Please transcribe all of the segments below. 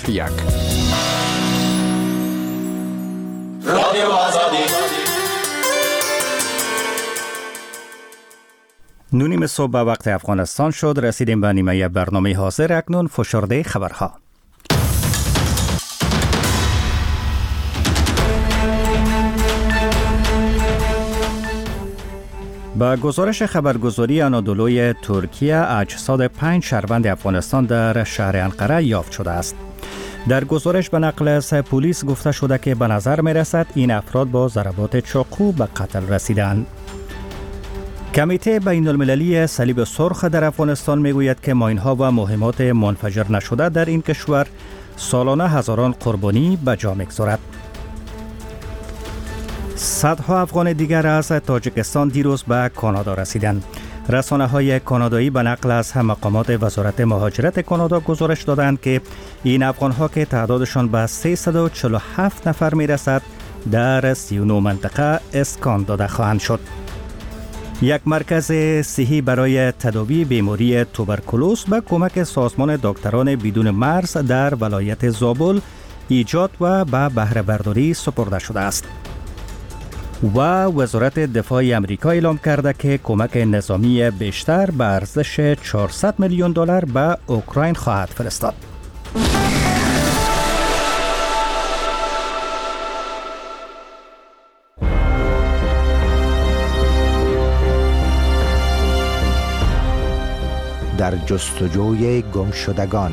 رادیو آزادی. نونیم صبح به وقت افغانستان شد. رسیدیم به نیمه برنامه حاضر. اکنون فشرده خبرها. با گزارش خبرگزاری آنادولوی ترکیه، اجساد 5 شهروند افغانستان در شهر انقره یافت شده است. در گزارش به نقل از پلیس گفته شده که به نظر می رسد این افراد با ضربات چاقو به قتل رسیدند. کمیته بین المللی صلیب سرخ در افغانستان می گوید که ماین‌ها و مهمات منفجر نشده در این کشور سالانه هزاران قربانی به جا می‌گذارد. صدها افغان دیگر از تاجیکستان دیروز به کانادا رسیدند. رسانه‌های کانادایی به نقل از مقامات وزارت مهاجرت کانادا گزارش دادند که این افغان‌ها که تعدادشان به 347 نفر می‌رسد در 39 منطقه اسکان داده خواهند شد. یک مرکز صحی برای تداوی بیماری توبرکولوز به کمک سازمان دکتران بدون مرز در ولایت زابل ایجاد و به بهره برداری سپرده شده است. و وزارت دفاع امریکا اعلام کرده که کمک نظامی بیشتر به ارزش 400 میلیون دلار به اوکراین خواهد فرستاد. در جستجوی گمشدگان.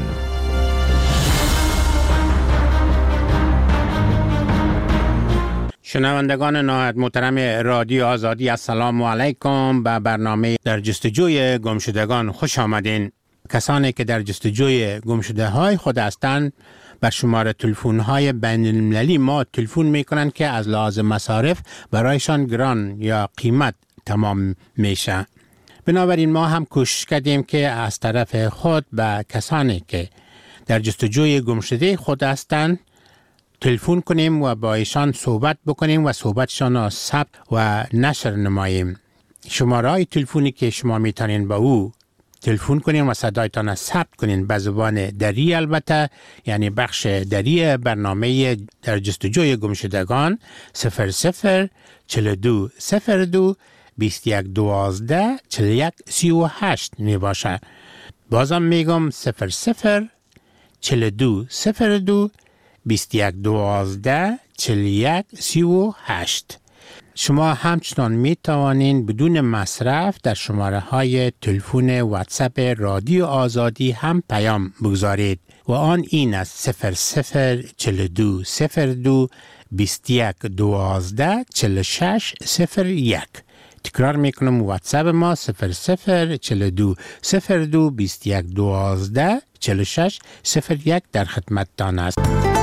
شنوندگان نهایت محترم رادیو آزادی، السلام علیکم. به برنامه در جستجوی گمشدگان خوش آمدین. کسانی که در جستجوی گمشده های خود هستند بر شماره تلفن های بین المللی ما تلفن میکنند که از لحاظ مصارف برایشان گران یا قیمت تمام میشه. بنابراین ما هم کوشش کردیم که از طرف خود به کسانی که در جستجوی گمشده خود هستند تلفن کنیم و با ایشان صحبت بکنیم و صحبتشان را ثبت و نشر نماییم. شماره های تلفنی که شما میتونین با او تلفن کنین و صدایتان را ثبت کنین به زبان دری، البته یعنی بخش دری برنامه در جستجوی گمشدگان 00 42 02 21 12 41 38 می باشه. بازم میگم 00 42 02 21 12 41 38. شما همچنان می توانین بدون مصرف در شماره های تلفن واتساپ رادیو آزادی هم پیام بگذارید و آن این است 00 42 02 21 12 46 01. تکرار میکنم واتساپ ما 00 42 02 21 12 46 01 در خدمتتان است.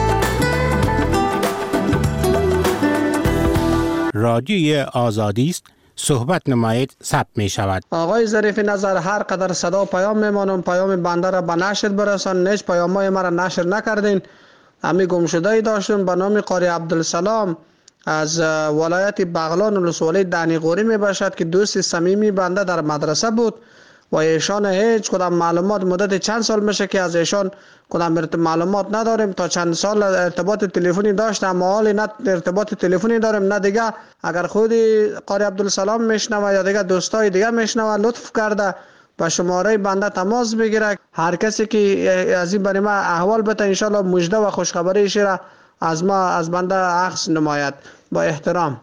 رادیوی آزادی است. صحبت نمایید ثبت می شود. آقای ظریف نظر، هر قدر صدا و پیام میمانم، پیام بنده را به نشر برسان. نیچ پیامای ما را نشر نکردین. امی گمشده داشتیم به نام قاری عبدالسلام از ولایت بغلان ولسوالی دانی غوری می باشد که دوست صمیمی بنده در مدرسه بود و ایشان هیچ کدام معلومات مدت چند سال میشه که از ایشان کدام معلومات نداریم. تا چند سال ارتباط تلفنی داشتم اما حالی نه ارتباط تلفنی داریم نه دیگه. اگر خودی قاری عبدالسلام میشنوه یا دیگه دوستای دیگه میشنوه لطف کرده با شماره بنده تماس بگیره. هر کسی که از این برای ما احوال بده ان شاء الله مژده و خوشخبری را از ما از بنده اخذ نماید. با احترام.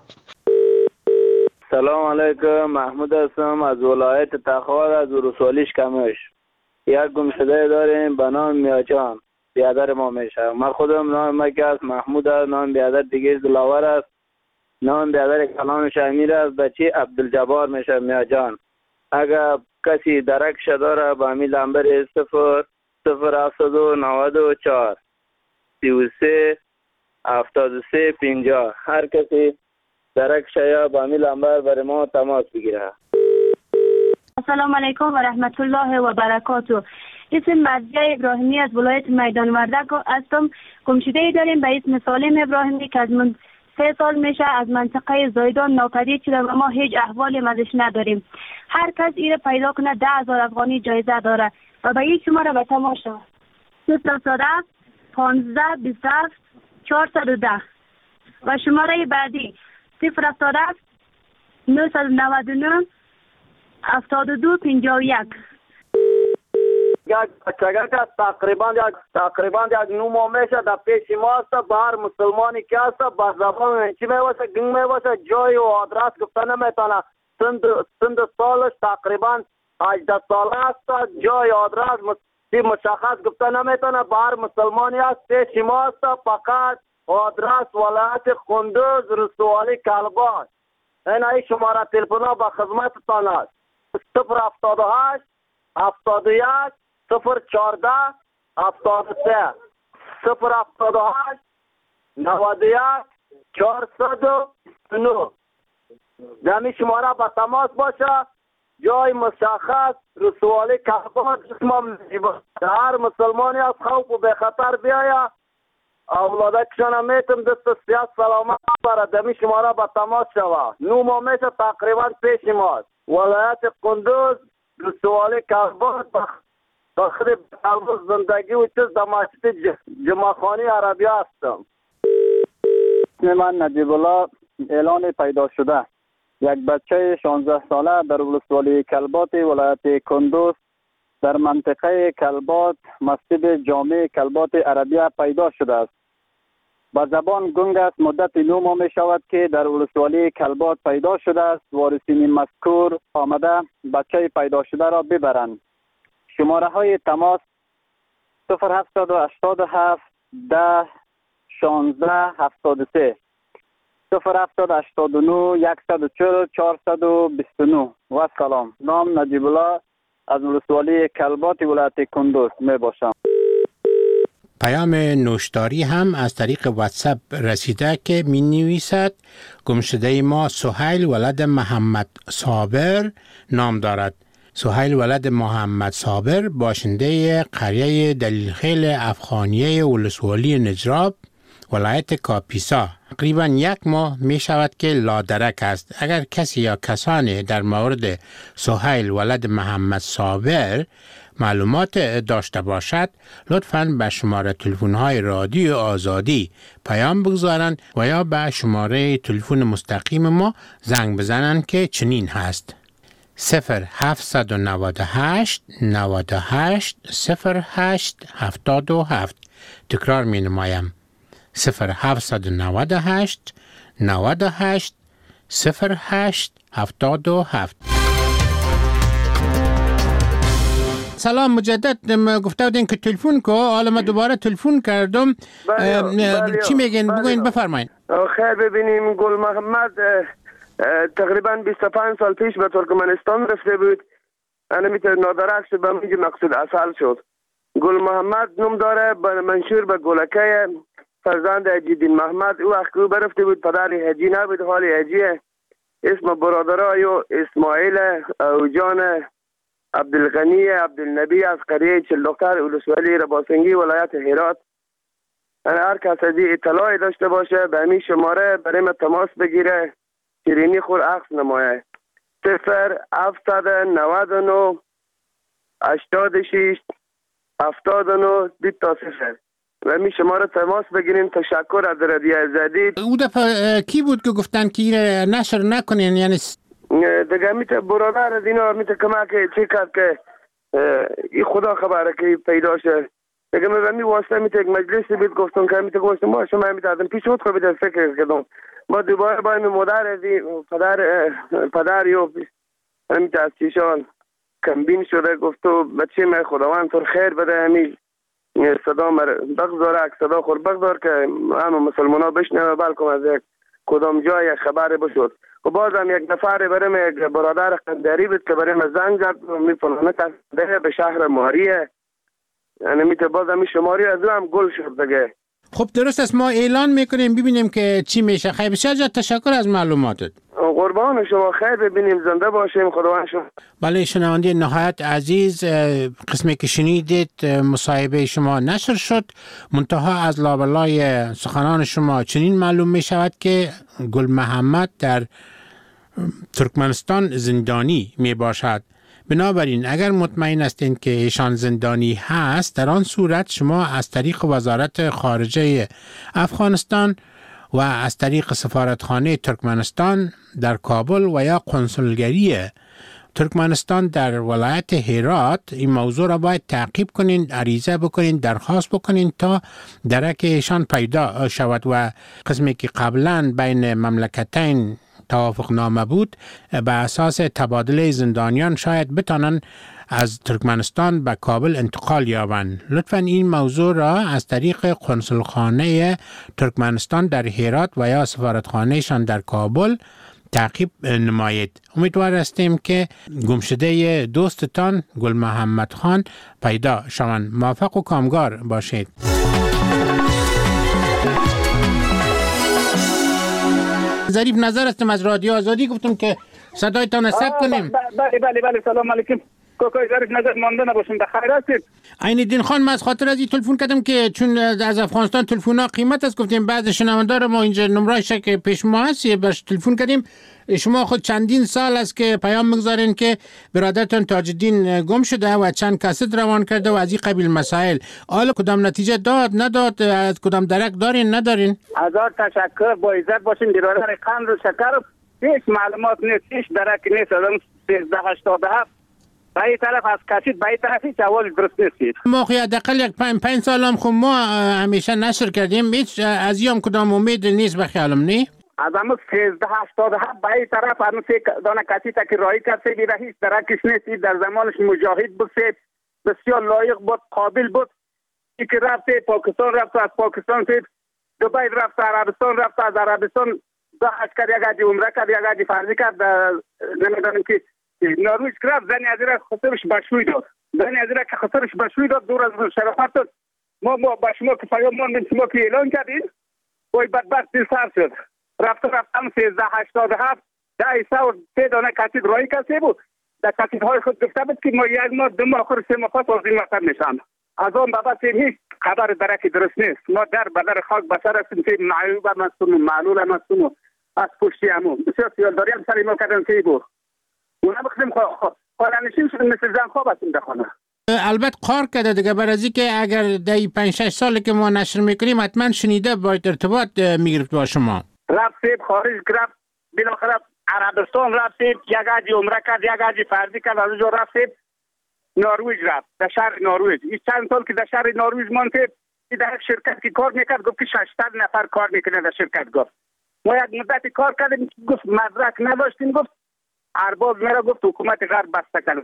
سلام علیکم، محمود هستم از ولایت تخار از ولسوالیش کمش. یک گمشده داریم به نام میاجان، بیادر ما میشه. من خودم نام مکه است، محمود است. نام بیادر دیگه دلاور است. نام بیادر کلانش امیر است. بچه عبدالجبار میشه میاجان. اگر کسی درکش داره با امی لنبر 0 072 94 33 73 50 هر کسی درکش یا با امی لنبر برای ما تماس بگیره. السلام علیکم و رحمت الله و برکاته. اسم مرضیه ابراهیمی از ولایت میدان وردک هستم. گمشده داریم به اسم سالم ابراهیمی که از من 3 سال میشه از منطقه زایدان ناپدید شده و ما هیچ احوالی ازش نداریم. هر کس ایره پیدا کنه 10,000 افغانی جایزه داره و به یک شماره به تماشا 0 15 27 410 و شماره بعدی 077 999 72 51. یک بچگه که تقریبا یک 9 ماه میشه در پیش ما است. بر مسلمانی که است با زبان چی میواسه گنگ میواسه جای و آدرس گفته نمیتونه. سند سالش تقریبا 18 ساله است. جای آدرس مشخص گفته نمیتونه. بر مسلمانی است پیش ما است. فقط آدرس ولایت کندوز رسوالی کلبات. این شماره تلفن ها به خدمتتان است. 078 71 014 73 078 91 409. دمی شماره به تماس باشه. جای مشخص رسوالی کلبات اسمم هر مسلمانی از خوف و به خطر بیاید اولادکشان میتم دست سیاست سلامت برد. دمی شماره به تماس شود. 9 ماه میشه تقریبا پیش ماست. ولایت کندوز رسوالی کلبات بخری کلبات زندگی و چیز در مسجد جمعخانی عربی هستم. من نجیب الله اعلان پیدا شده. یک بچه 16 ساله در ولسوالی کلبات ولایت کندوز در منطقه کلبات مسجد جامع کلبات عربیه پیدا شده است. با زبان گنگ است. مدت 9 ماه می شود که در ولسوالی کلبات پیدا شده است. وارثین مذکور آمده بچه پیدا شده را ببرند. شماره های تماس 0787 10 16 73 0789 140 429 و سلام. نام نجیب الله از ولسوالی کلبات ولایت کندوز می باشم. پیام نوشتاری هم از طریق واتساپ رسیده که می نویسد گمشده ما سهیل ولد محمد صابر نام دارد. سهیل ولد محمد صابر باشنده قریه دلیلخیل افغانیه ولسوالی نجراب ولایت کاپیسا تقریبا 1 ماه می شود که لادرک است. اگر کسی یا کسانی در مورد سهیل ولد محمد صابر معلومات داشته باشد لطفاً به شماره تلفن‌های رادیو آزادی پیام بگذارند و یا به شماره تلفن مستقیم ما زنگ بزنند که چنین هست 0798 98 08 77. تکرار می نمایم 0798 98 08 77. سلام مجدد گفته بودین که تلفن کو حالا من دوباره تلفن کردم. چی میگین بگوین بفرمایید. خیر ببینیم گل محمد تقریبا 25 سال پیش به ترکمنستان رفته بود. انا میتونه نادرک شد به میگه مقصود اصل شد. گل محمد نام داره منشور به گلکه فرزند حجیدین محمد. او وقت او برفته بود پدر حجی نبود حال حجیه. اسم برادرای اسماعیل اوجان عبدالغنی عبدالنبی از قریه چلدختر ولسوالی رباسنگی ولایت هرات. هر کس از اطلاعی داشته باشه به همین شماره برای من تماس بگیره شیرینی خور عکس نمایه 0799 86 79 20 و همین شماره تماس بگیرین. تشکر از رادیو آزادی. او دفعه کی بود که گفتن که نشر نکنین یعنی دیگه میته برادر از اینا میته کمک چی کرد که این خدا خبره که پیدا شه. دیگه من می واسطه میته یک مجلسی بود گفتم که میته گفتم ما شما میته ازم پیش خود بده فکر کردم ما دوباره با این مادر از پدر یو میته از چیشان کمبین شده گفت تو بچه من خداوند تو خیر بده همین صدا بگذاره صدا خور بگذار که همه مسلمان ها بشنوه بلکه از یک کدام جای خبر بشد. و بازم یک نفر برای یک برادر قندری بود که برای من زنگ زد میفهمه که به شهر ماریه یعنی میته بازم شماری از او هم گل شد دیگه. خب درست است ما اعلان میکنیم ببینیم که چی میشه. خیلی بسیار تشکر از معلوماتت. قربان شما خیر ببینیم زنده باشیم خداوند شما. بله شنونده نهایت عزیز قسمی که شنیدید مصاحبه شما نشر شد منتها از لابلای سخنان شما چنین معلوم می شود که گل محمد در ترکمنستان زندانی می باشد. بنابراین اگر مطمئن هستین که ایشان زندانی هست، در آن صورت شما از طریق وزارت خارجه افغانستان و از طریق سفارتخانه ترکمنستان در کابل و یا قنصلگری ترکمنستان در ولایت هرات این موضوع را باید تعقیب کنین، عریضه بکنین، درخواست بکنین تا درک ایشان پیدا شود و قسمی که قبلا بین مملکتین توافق نامه بود به اساس تبادله زندانیان شاید بتانن از ترکمنستان به کابل انتقال یابند. لطفاً این موضوع را از طریق قنصلخانه ترکمنستان در هرات و یا سفارتخانهشان در کابل تعقیب نمایید. امیدوار هستیم که گمشده دوستتان گل محمد خان پیدا شوند. موفق و کامگار باشید. ظریف نظر هستم از رادیو آزادی، گفتم که صدایتان ثبت کنیم. بله سلام علیکم. کوکای ظریف نظر مانده نباشیم. بخیر هستید؟ عین الدین خان، من از خاطر از این تلفن کردم که چون از افغانستان تلفن‌ها قیمت است، گفتیم بعض شنوندار ما اینجا نمره‌اش که پیش ما هست باش تلفن کردیم. شما خود چندین سال است که پیام میگذارین که برادرتان تاج الدین گم شده و چند کاست روان کرده و از این قبیل مسائل. حالا کدام نتیجه داد نداد؟ از کدام درک دارین ندارین؟ هزار تشکر، با عزت باشین. برادر قند و شکر هیچ معلومات نیست، هیچ درک نیست. آدم 1387 به این طرف از کشید، به این طرف هیچ اول درست نیستید. ما خیلی حداقل یک 5 سال هم خب ما همیشه نشر کردیم، هیچ از این کدام امید نیست به خیالم نی؟ از همون 1387 به این طرف هنوز دانه کسی تا که رایی کرده بیره هیچ درکش نیست. در زمانش مجاهد بود، بسیار لایق بود، قابل بود. ای که رفته پاکستان، رفته از پاکستان دبی، رفته عربستان، رفته از عربستان حج کرد، یک حج عمره کرد، یک حج فرضی کرد. نمیدانم که نروژ کرد، زنی از این خسرش بشوی داد. زنی از این که خسرش بشوی داد، دور از شرافت داد. ما با شما که پیام ماندیم، شما که اعلان کردین، وای بدبخت دل سر شد. رفتم 1387 3 دانه کسید رایی کرده بود. در کسیدهای خود گفته بود که ما 1 ماه 2 ماه آخر 3 ماه پس از این وطن میشم. از آن بابت هیچ خبر درکی درست نیست. ما در بدر خاک بسر هستیم که معیوب هم هستیم و معلول هم هستیم و از پشتی همون بسیار سیالداری هم سر ما کردن که بود. اونا بخدیم خانه‌نشین شدیم، مثل زن خواب هستیم در خانه. البته قار کرده دیگه، برای از که اگر در 5-6 سالی که ما نشر میکنیم حتما شنیده باید ارتباط میگرفت با شما. رفتیم خارج گرفت، بالاخره عربستان رفتیم، یک حج عمره کرد، یک حج فرضی کرد. از اونجا رفتیم نروژ، رفت در شهر نروژ. این چند سال که در شهر نروژ ماندیم، در یک شرکت که کار میکرد گفت که 600 نفر کار میکنه در شرکت. گفت ما یک مدت کار کردیم، گفت مدرک نداشتیم، گفت ارباب میرا، گفت حکومت غرب بسته کرد.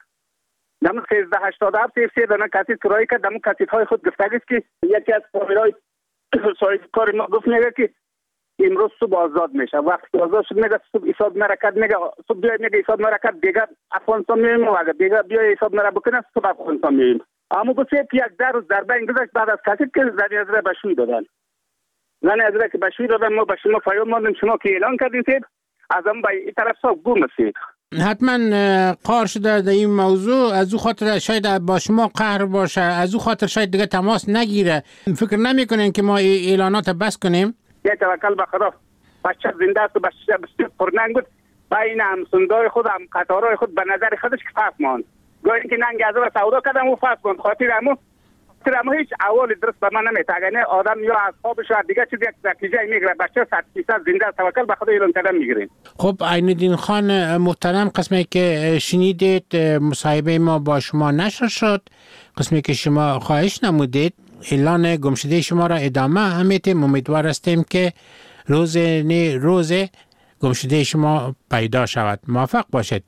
دم 1387 3 دانه کسی کرایه کرد. دم کسیدهای خود گفتگی است که یکی از فامیلای صاحب کار ما گفت میگه که امروز صبح آزاد میشه. وقتی آزاد شد میگه صبح حساب مرکت، میگه صبح بیاید، میگه حساب مرکت دیگه افغانستان میایم و اگه دیگه بیاید حساب مرکت بکنه صبح افغانستان میایم. اما گفت یک روز ضربه گذشت بعد از کسی که زنی از بشوی دادن. زنی از که بشوی دادن، ما به شما پیام ماندیم، شما که اعلان کردین از هم به این طرف صاحب گم هستید. حتما قار شده در این موضوع، از او خاطر شاید با شما قهر باشه، از او خاطر شاید دیگه تماس نگیره. فکر نمیکنین که ما اعلانات بس کنیم؟ یک توکل به خدا. بچه زنده است و بچه بسیار پرننگ بود. بین همسندای خود هم قطارهای خود به نظر خودش که فرق ماند. گویا اینکه ننگ از و سودا کردم و فرق ماند. خاطر اما هیچ اول درست به من نمیتگنه. آدم یا از خوابش و دیگه چیز یک نتیجه میگیره. بچه 100% زنده است، توکل به خدا اعلان کردن میگیرین. خب عین الدین خان محترم، قسمی که شنیدید مصاحبه ما با شما نشر شد، قسمی که شما خواهش نمودید اعلان گمشده شما را ادامه همیتیم. امیدوار هستیم که روز گمشده شما پیدا شود. موفق باشید.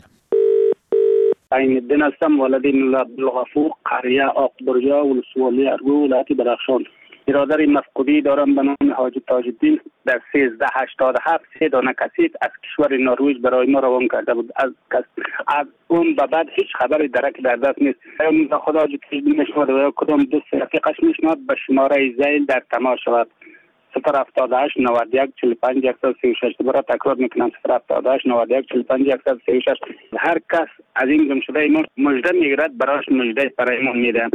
عین الدین هستم، والدین عبدالغفور، قریه آقبرجا، ولسوالی ارگو، ولایت بدخشان. برادر مفقودی دارم به نام حاج تاج الدین. در 1387 3 دانه کسید از کشور نروژ برای ما روان کرده بود. از اون به بعد هیچ خبری درک در دست نیست. خدا حاج تاج الدین میشنود و کدام دوست رفیقش میشنود به شماره زیل در تماس شود. 078 91 45 136. دوباره تکرار میکنم 078 91 45 136. هر کس از این گمشده ما مژده میگیرد برایش مژده برایمون میده.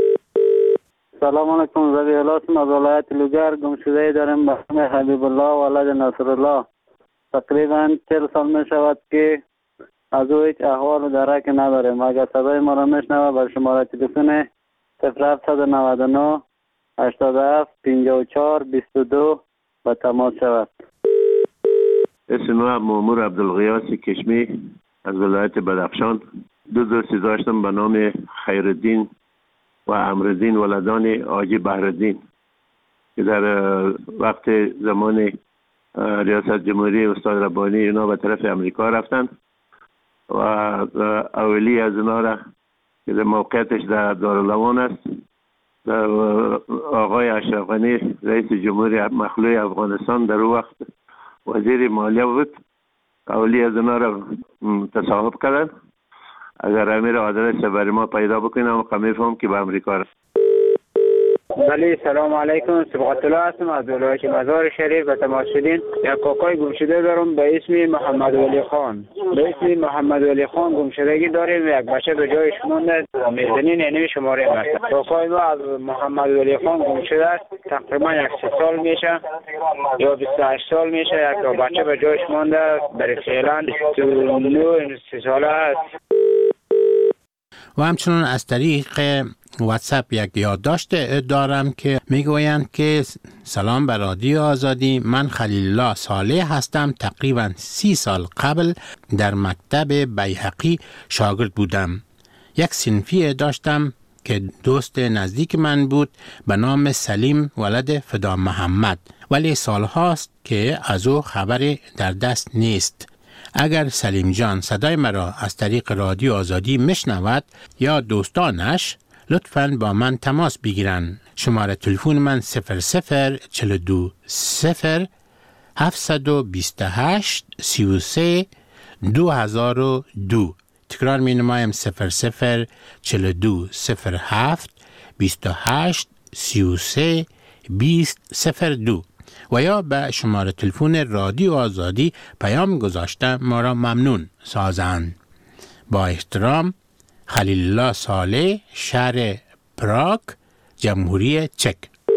سلام علیکم. زبی الاسم از ولایت لوگر. گمشده داریم به نام حبیب الله ولد نصر الله. تقریبا 40 سال می شود که از او هیچ احوال و درک نداریم. اگر صدای ما را میشنوه بر شماره تلفن 0799 87 54 22 با تماس شود. اسم ما مامور عبدالغیاث کشمی از ولایت بدخشان. دو دوستی داشتم به نام خیرالدین و امرالدین ولدان حاجی بهرالدین که در وقت زمان ریاست جمهوری استاد ربانی اینا به طرف امریکا رفتند و اولی از اینا را که در موقعیتش در دارالعوان است آقای اشرف غنی رئیس جمهوری مخلوع افغانستان در اون وقت وزیر مالیه بود. اولی از اینا را تصاحب کردن. اگر امیر آدرس برای ما پیدا بکنم میفهم که به امریکا رفت. بله سلام علیکم، صبغت الله هستم از ولایت مزار شریف به تماس شدین. یک کاکای گمشده دارم به اسم محمد ولی خان. به اسم محمد ولی خان گمشدگی داریم. یک بچه به جای شما میزنین یعنی شماره است. کاکای ما از محمد ولی خان گمشده است. تقریبا 1 سال میشه یا 28 سال میشه. یک بچه به جای شما در فعلا 29 ساله است. و همچنان از طریق واتساپ یک یادداشت دارم که میگویند که سلام بر رادیو آزادی، من خلیل الله صالح هستم. تقریبا 30 سال قبل در مکتب بیهقی شاگرد بودم. یک صنفی داشتم که دوست نزدیک من بود به نام سلیم ولد فدا محمد، ولی سالهاست که از او خبری در دست نیست. اگر سلیم جان صدای مرا از طریق رادیو آزادی میشنود یا دوستانش لطفاً با من تماس بگیرن. شماره تلفن من 0042 0 728 33 2002. تکرار می نمایم 0042 07 28 33 2002 و یا به شماره تلفن رادیو آزادی پیام گذاشته ما را ممنون سازند. با احترام، خلیل الله صالح، شهر پراگ، جمهوری چک.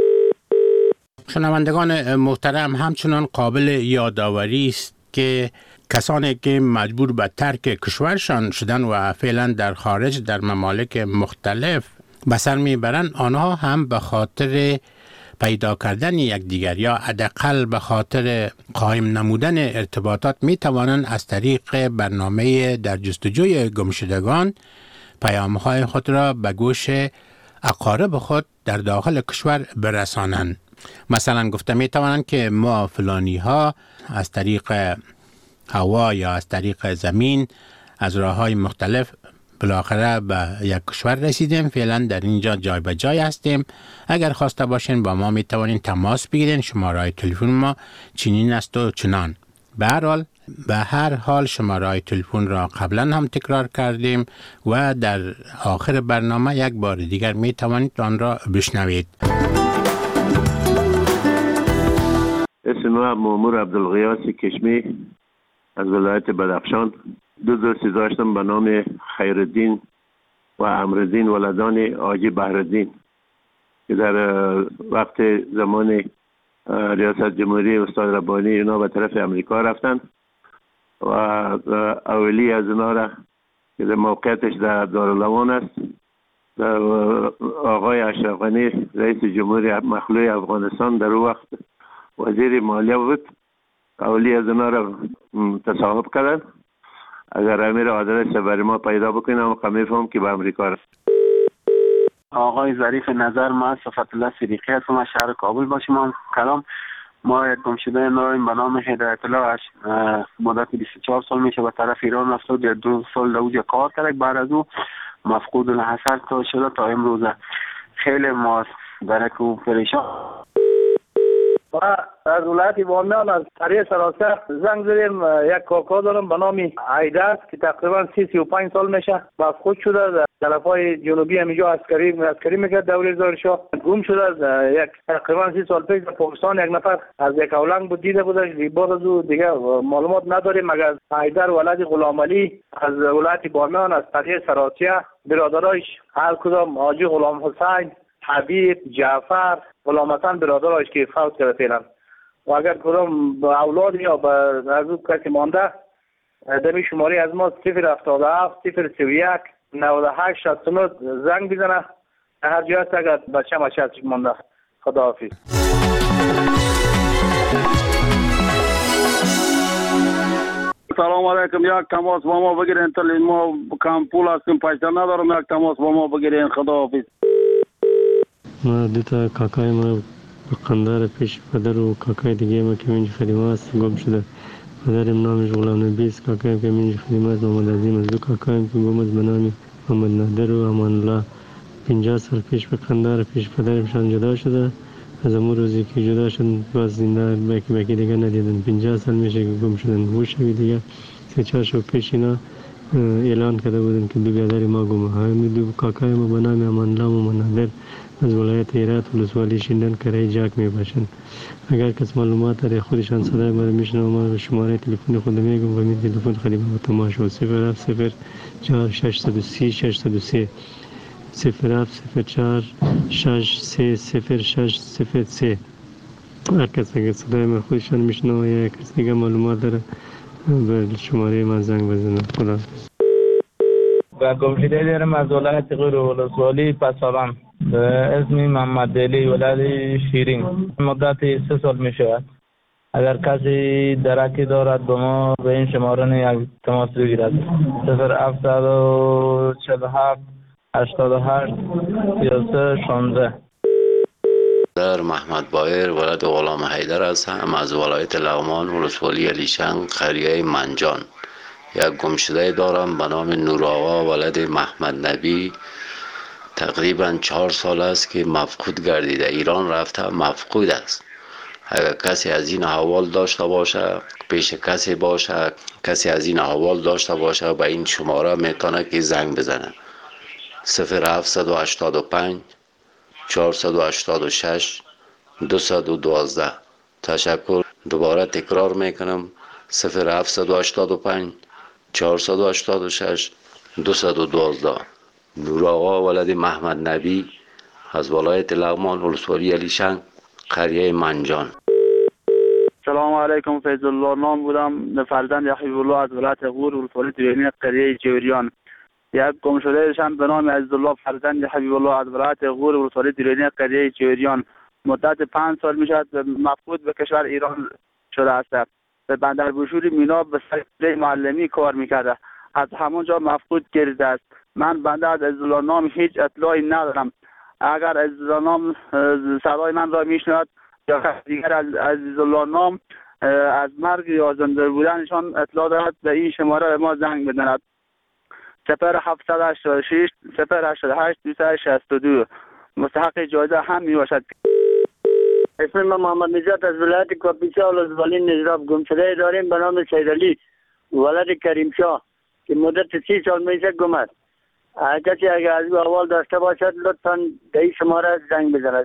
شنوندگان محترم، همچنان قابل یادآوری است که کسانی که مجبور به ترک کشورشان شدن و فعلا در خارج در ممالک مختلف به سر میبرند، آنها هم به خاطر پیدا کردن یکدیگر یا حداقل به خاطر قائم نمودن ارتباطات می توانند از طریق برنامه در جستجوی گمشدگان پیام‌های خود را به گوش اقارب خود در داخل کشور برسانند. مثلا گفته می توانند که ما فلانی ها از طریق هوا یا از طریق زمین از راه‌های مختلف بالاخره به یک کشور رسیدیم، فعلا در اینجا جای به جای هستیم. اگر خواسته باشین با ما می توانین تماس بگیرین. شماره تلفن ما چنین است و چنان. به هر حال شماره تلفن را قبلا هم تکرار کردیم و در آخر برنامه یک بار دیگر می توانید آن را بشنوید. اسم ما مامور عبدالغیاث کشمی از ولایت بدخشان. دو دوستی داشتم به نام خیرالدین و امرالدین ولدان حاجی بهرالدین که در وقت زمان ریاست جمهوری استاد ربانی اینا به طرف امریکا رفتند و اولی از اینا را که در موقعیتش در دارالعوان است آقای اشرف غنی رئیس جمهوری مخلوع افغانستان در اون وقت وزیر مالیه بود. اولی از اینا را تصاحب کردن. اگر امیر آدرس برای ما پیدا بکنم میفهم که به امریکا رفت. آقای ظریف نظر، ما صفت الله صدیقی هستم از شهر کابل با شما کلام. ما یک گمشده داریم به نام هدایت الله، مدت 24 سال میشه به طرف ایران رفته، 2 سال دوجه کار کرد، بعد از او مفقود الحصر تا شده تا امروزه. خیلی ما درک و پریشان. و از ولایت بامیان از طریق سراسر زنگ زدیم. یک کاکا دارم به نام عیدر که تقریبا 35 سال میشه مفقود شده در طرفای جنوبی همینجا عسکری میکرد دوره زارشاه. گم شده یک تقریبا 30 سال پیش در پاکستان. یک نفر از یک اولنگ بود دیده بودش، بعد از او دیگه معلومات نداریم. مگر عیدر ولد غلام علی از ولایت بامیان از طریق سراسیه، برادرایش هر کدام حاجی غلام حسین، حبیب، جعفر، غلام حسن برادرایش که فوت کرده فعلا. و اگر کدام به اولاد یا به از او کسی مانده دمی شماره از ما 077 031 98 69 زنگ بزنه. هر جای هست اگر بچه ما چشم مانده. خداحافظ. سلام علیکم. یک تماس با ما بگیرین. ما کم پول هستیم، پیسه ندارم. یک تماس با ما بگیرین. خداحافظ. ما دوتا کاکای ما قندار پیش پدر و کاکای دیگه ما که اینجا خدمه هست گم شده. پدرم نامش غلام نبی است، کاکایم که اینجا خدمه است محمد عظیم است. دو کاکایم که گم است به نام محمد نادر و امان الله. 50 سال پیش به قندار پیش پدرمشان جدا شده. از امون روزی که جدا شد باز زنده بکی دیگه ندیدن. 50 سال میشه که گم شدن. بوشوی دیگه 3-4 شب پیش اینا اعلان کرده بودن که دو برادر ما گم. همین دو کاکای ما به نام امان الله و محمد نادر از ولایت هرات ولسوالی شیندن کرای جاک می باشند. اگر کس معلومات داره خودشان صدای ما رو میشنوه، ما شماره تلفن خود میگم و می تلفن خدمت با تماشا 070 4630 603 070 630 هر کس اگر صدای ما خودشان میشنوه یا کس دیگه معلومات داره به شماره من زنگ بزنه. خدا و گمشده دارم از ولایت غور ولسوالی پسابان به اسم محمد علی ولد شیرین. مدت 3 سال می شود. اگر کسی درکی دارد به ما به این شماره یک تماس بگیرد. 0747 88 33 16. در محمد بایر ولد غلام حیدر هستم از ولایت لغمان ولسوالی علیشنگ قریه منجان. یک گمشده دارم به نام نور آقا ولد محمد نبی. تقریبا 4 سال است که مفقود گردیده. ایران رفته مفقود است. اگر کسی از این احوال داشته باشه، پیش کسی باشه، کسی از این احوال داشته باشه به این شماره میتونه که زنگ بزنه. 0785 486 212. تشکر. دوباره تکرار میکنم 0785 486 212. نور آقا ولد محمد نبی از ولایت لغمان ولسوالی علیشنگ قریه منجان. سلام علیکم. فیض الله نام بودم، فرزند حبیب الله از ولایت غور ولسوالی دیرینی قریه جوریان. یک گمشده شم به نام عزیزالله فرزند حبیب الله از ولایت غور ولسوالی دیرینی قریه جوریان. مدت 5 سال میشد مفقود به کشور ایران شده است. به بندر بوشوری مینا به سر معلمی کار میکرده. از همونجا مفقود گردیده است. من بنده از عزیزالله نام هیچ اطلاعی ندارم. اگر عزیزالله نام صدای من را میشنود یا دیگر از عزیزالله نام از مرگ یا زنده بودنشان اطلاع دارد به این شماره به ما زنگ بزند. 0786 088 262. مستحق جایزه هم می باشد. اسم من محمد نجات از ولایت کاپیسا ولسوالی نجراب. گمشده داریم به نام سیدعلی ولد کریم شاه که مدت 30 سال میشه گم است. کسی اگر از او احوال داشته باشد لطفاً به این شماره زنگ بزند.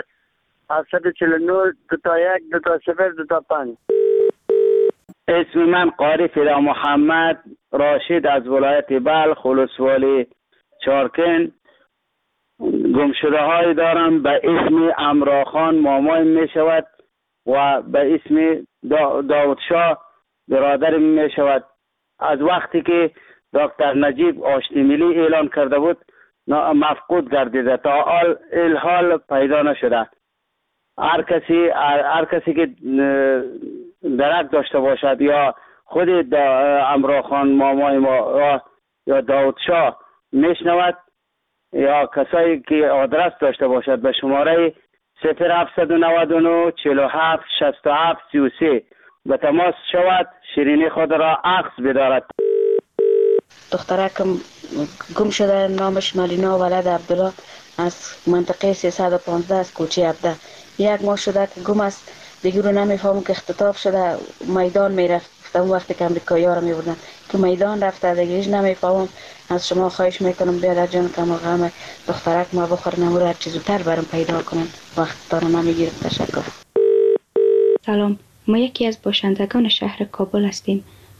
0749 21 20 25. اسم من قاری فدا محمد راشد از ولایت بلخ ولسوالی چارکن. گمشده های دارم به اسم امراخان مامای می شود و به اسم داود شاه برادر می شود. از وقتی که دکتر نجیب آشتی ملی اعلان کرده بود مفقود گردیده تا الحال پیدا نشده. هر کسی که درک داشته باشد یا خود امراخان مامای ما یا داود شاه میشنود یا کسایی که آدرس داشته باشد به شماره 0799 47 67 33 به تماس شود. شیرینی خود را عکس بدارد. دخترکم گم شده، نامش ملینا ولد عبدالله از منطقه 315 از کوچه عبده. 1 ماه شده که گم است. دیگه رو نمیفهمم که اختطاف شده میدان میرفت. اون وقتی که امریکایی ها رو میبردن که میدان رفته دیگه هیچ نمیفهمم. از شما خواهش میکنم بیادر جان که ما غم دخترک ما بخورن و هر چیز زودتر برام پیدا کنن. وقت دارم نمیگیرم. تشکر. سلام، ما یکی از باشندگان شهر کابل هستیم.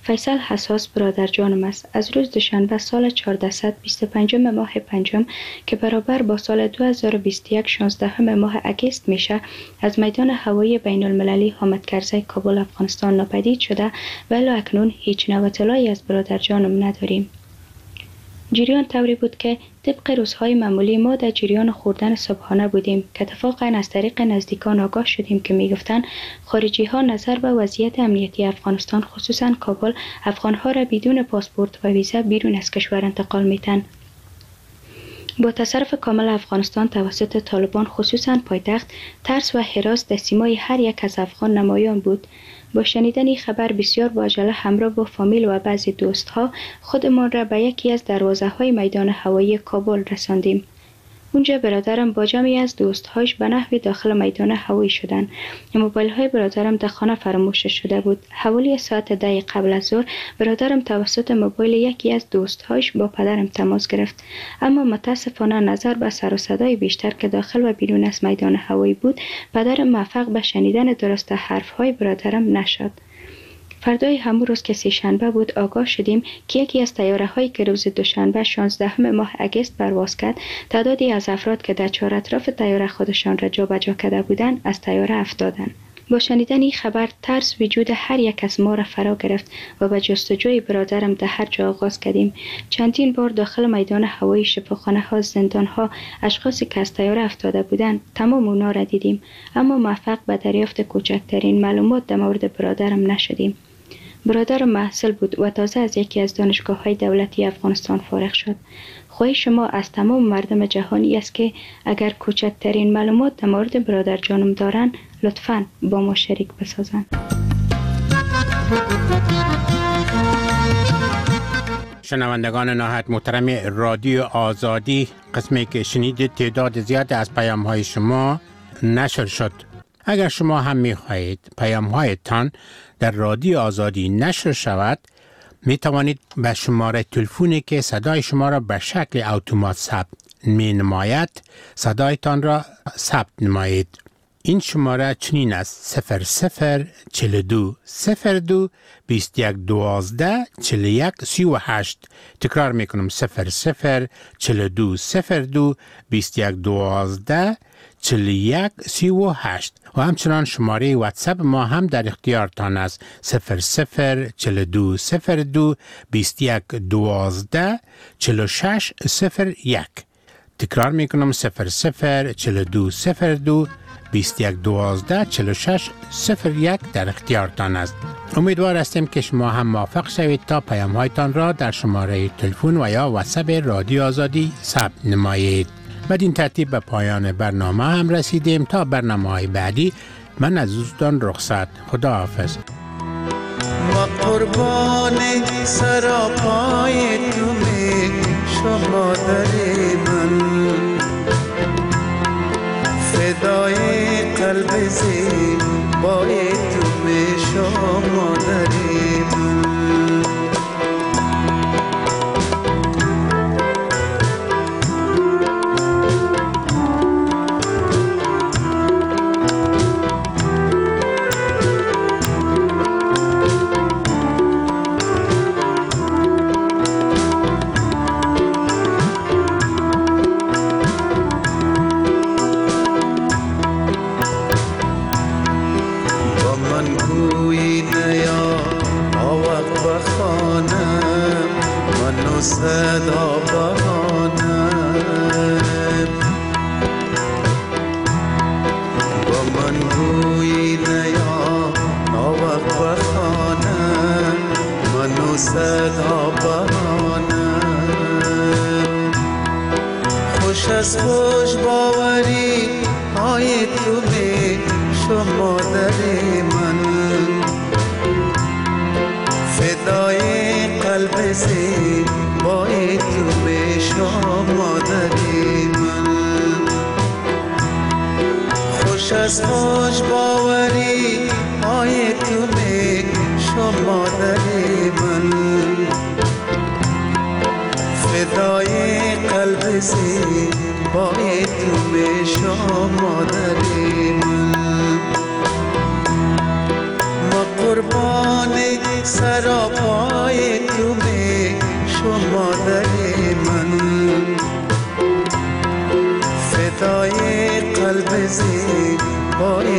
فیصل حساس برادر جانم است. از روز دوشنبه سال 1425 ماه پنجم که برابر با سال 2021 16 ماه اگست میشه، از میدان هوایی بین المللی حامد کرزی کابل افغانستان ناپدید شده و الی اکنون هیچ نوع اطلاعی از برادر جانم نداریم. جریان طوری بود که طبق روزهای معمولی ما در جریان خوردن صبحانه بودیم که اتفاقا از طریق نزدیکان آگاه شدیم که میگفتند خارجی ها نظر به وضعیت امنیتی افغانستان خصوصا کابل افغانها را بدون پاسپورت و ویزا بیرون از کشور انتقال میتن. با تصرف کامل افغانستان توسط طالبان خصوصا پایتخت، ترس و هراس در سیمای هر یک از افغان نمایان بود. با شنیدن این خبر بسیار با عجله همراه با فامیل و بعضی دوستها خودمان را به یکی از دروازه های میدان هوایی کابل رساندیم. اونجا برادرم با جمعی از دوستهاش به نحوی داخل میدان هوایی شدند. موبایل های برادرم در خانه فراموش شده بود. حوالی ساعت 10 قبل از ظهر برادرم توسط موبایل یکی از دوستهاش با پدرم تماس گرفت، اما متاسفانه نظر به سر و صدای بیشتر که داخل و بیرون از میدان هوایی بود، پدرم موفق به شنیدن درست حرف های برادرم نشد. فردای همون روز که سه‌شنبه بود آگاه شدیم که یکی از طیاره هایی که روز دوشنبه 16 ماه اگست پرواز کرد، تعدادی از افراد که در چهار اطراف طیاره خودشان را جابجا کرده بودند از طیاره افتادند. با شنیدن این خبر ترس وجود هر یک از ما را فرا گرفت و به جستجوی برادرم در هر جا آغاز کردیم. چندین بار داخل میدان هوایی، شفاخانه ها، زندان ها، اشخاصی که از طیاره افتاده بودند تمام اونا را دیدیم، اما موفق به دریافت کوچکترین معلومات در مورد برادرم نشدیم. برادرم محصل بود و تازه از یکی از دانشگاه‌های دولتی افغانستان فارغ شد. خواهش شما از تمام مردم جهانی است که اگر کوچکترین معلومات در مورد برادر جانم دارن لطفاً با ما شریک بسازن. شنوندگان نهایت محترم رادیو آزادی، قسمی که شنیدید تعداد زیاد از پیام‌های شما نشر شد. اگر شما هم می‌خواهید پیام‌هایتان در رادیو آزادی نشر شود، می توانید به شماره تلفنی که صدای شما را به شکل اتومات ثبت می نماید صدایتان را ثبت نمایید. این شماره چنین است: 0042 02 21 12 41 38. تکرار می کنم: 0042 02 21 12 41 38. و همچنان شماره واتساپ ما هم در اختیارتان است: 0042 02 21 12 46 01. تکرار می کنم: 0042 02 21 12 46 01 در اختیارتان است. امیدوار هستیم که شما هم موفق شوید تا پیام‌هایتان را در شماره تلفن و یا واتساپ رادیو آزادی ثبت نمایید. بدین ترتیب به پایان برنامه هم رسیدیم. تا برنامه‌های بعدی من از دوستان رخصت. خداحافظ. ما قربان سراپای تو می شما داری، من فدای قلب زیبای تو می شما داری، من صدا بهانم با من گویی نیا ناوقت بخانم منو صدا بهانم. خوش از خوش باوری های تو می شما داری، من فدای قلب زیبای تو به شما داری، من خوش از خوش باوری های تو به شما داری، من فدای قلب زیبای تو به شما داری، من ما قربان سراپا پای